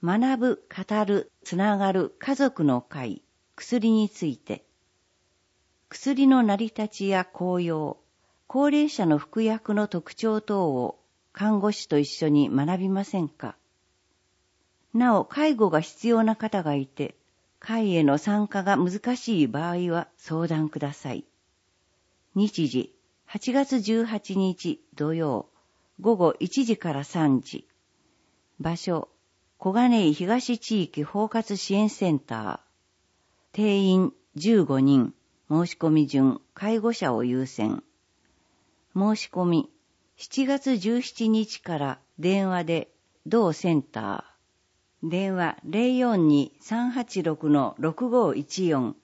学ぶ、語る、つながる家族の会、薬について、薬の成り立ちや効用、高齢者の服薬の特徴等を看護師と一緒に学びませんか。なお、介護が必要な方がいて、会への参加が難しい場合は相談ください。日時、8月18日土曜、午後1時から3時。場所、小金井東地域包括支援センター。定員15人。申し込み順、介護者を優先。申し込み、7月17日から電話で同センター。電話 042-386-6514